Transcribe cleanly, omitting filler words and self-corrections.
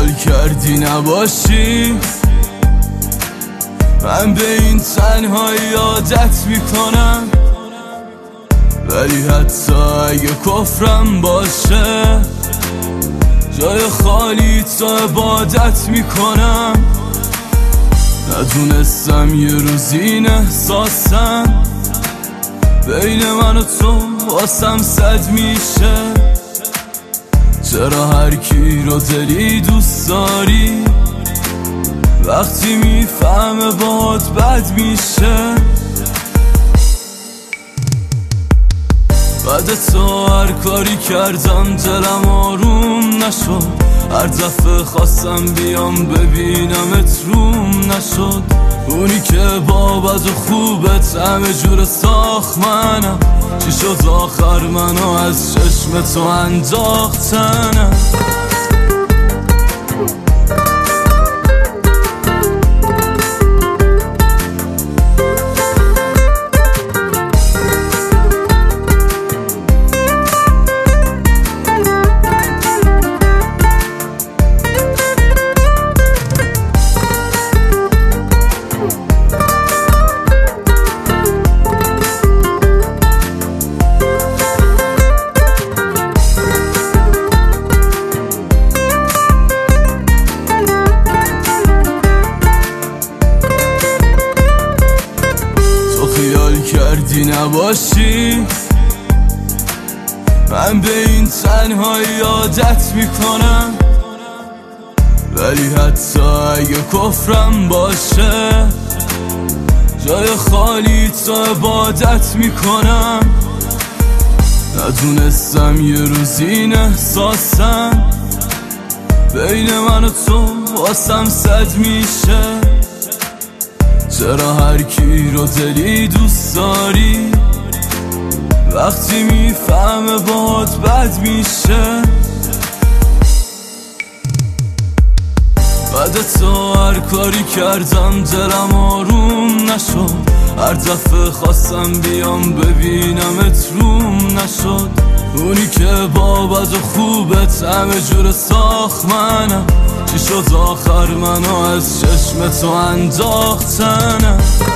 خیال کردی نباشی، من به این تنهایی عادت میکنم، ولی حتی اگه کفرم باشه جای خالی تو عبادت میکنم. ندونستم یه روز این احساسم بین من و تو واسم صد میشه. چرا هر کی رو دلی دوست داری وقتی میفهمه باهات بد میشه؟ بعد تو هر کاری کردم دلم آروم نشد، هر دفعه خواستم بیام ببینمت روم نشد. اونی که با بد و خوبت همه جور ساخت منم، چی شد آخر منو از چشم تو انداختنم؟ خیال کردی نباشی، من به این تنهایی عادت میکنم، ولی حتی اگه کفرم باشه جای خالی تو عبادت میکنم. ندونستم یه روز این احساسم بین من و تو واسم صد میشه. چرا هر کی رو دلی دوست داری وقتی میفهمه باهات بد میشه؟ بعد تو هر کاری کردم دلم آروم نشد، هر دفعه خواستم بیام ببینمت روم نشد. اونی که با بد و خوبت همه جور ساخت منم، چی شد آخر منو از چشم تو انداختنم؟